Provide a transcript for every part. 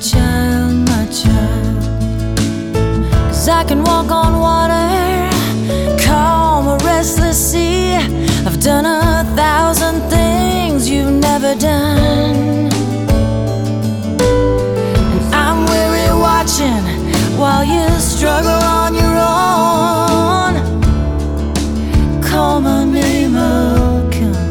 child, my child. 'Cause I can walk on water, calm a restless sea. I've done 1,000 things you've never done, and I'm weary watching while you struggle on your own. Call my name, I'll come.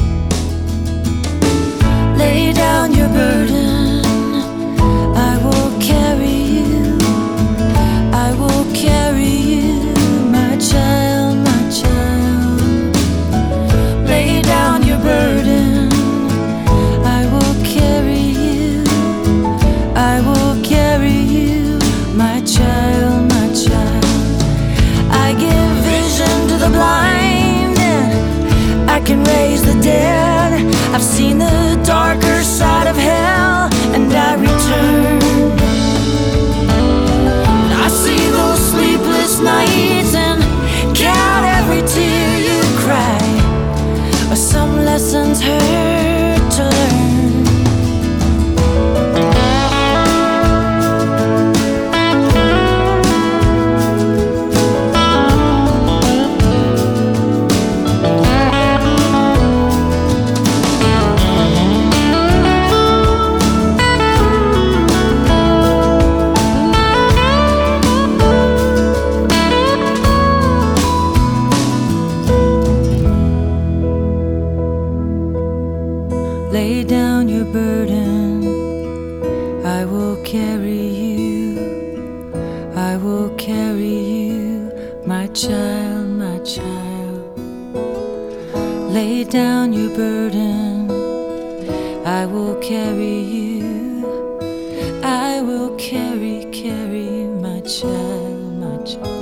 Lay down your burden, I will carry you. I will carry you, my child, my child. Lay down your burden, I will carry you. I will carry you, my child, my child. I give vision to the blind, and I can raise the dead. I've seen the darker side of hell, and I return. And I see those sleepless nights and count every tear you cry. But some lessons hurt to learn. Lay down your burden, I will carry you. I will carry you, my child, my child. Lay down your burden, I will carry you. I will carry, my child, my child.